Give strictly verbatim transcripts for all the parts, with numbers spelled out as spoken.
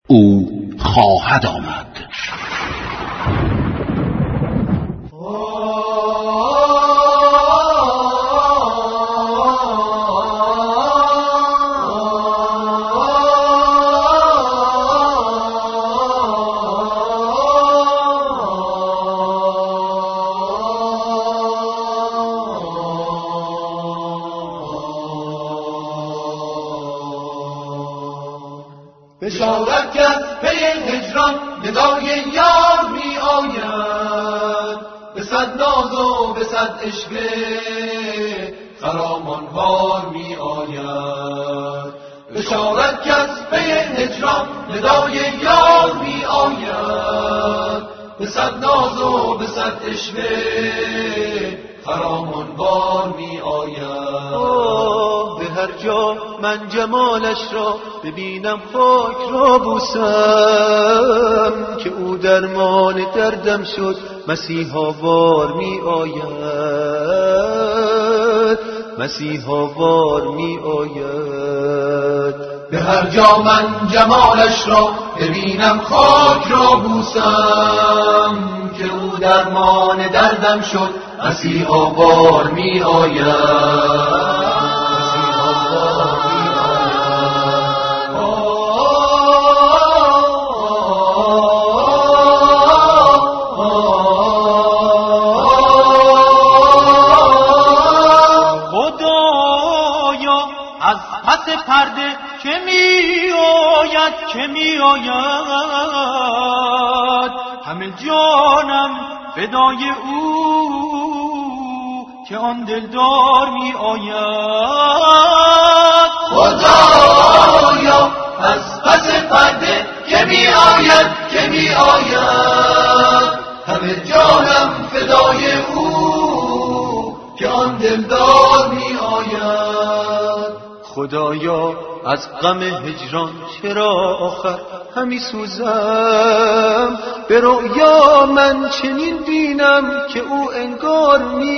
او خواهد آمد. بشارت کرد پی هجران ندای یار می آید، به صد ناز و به صد عشوه خرامان وار می آید. بشارت کرد پی هجران ندای یار می آید، به صد ناز و به صد عشوه خرامان وار می آید. به هر جا من جمالش را ببینم خاک را بوسم، که او درمان دردم شد مسیحا وار می آید، مسیحا وار می آید. به هر جا من جمالش را ببینم خاک را بوسم، که او درمان دردم شد مسیحا وار می آید. از پس پرده که می آید که می آید، همه جانم فدای او که آن دلدار می آید. خدایا از پس پرده که می آید که می آید، همه جانم فدای او که آن دلدار می آید. خدایا از غم هجران چرا آخر همی سوزم، به رؤیا من چنین بینم که او انگار می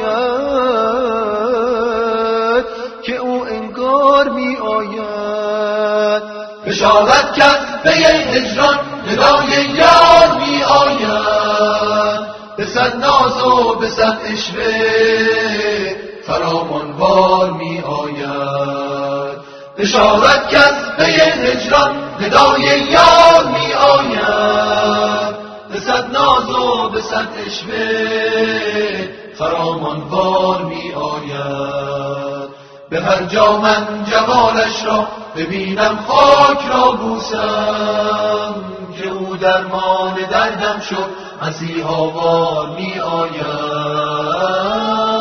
آید، که او انگار می آید. بشارت کرد پی هجران ندای یار می آید، به صد ناز و به صد عشوه خرامان وار می آید. بشارت کرد پی هجران ندای یار می آید، به صد ناز و به صد عشوه خرامان وار می آید. به هر جا من جمالش را ببینم خاک را بوسم، که او درمان دردم شد مسیحا وار می آید.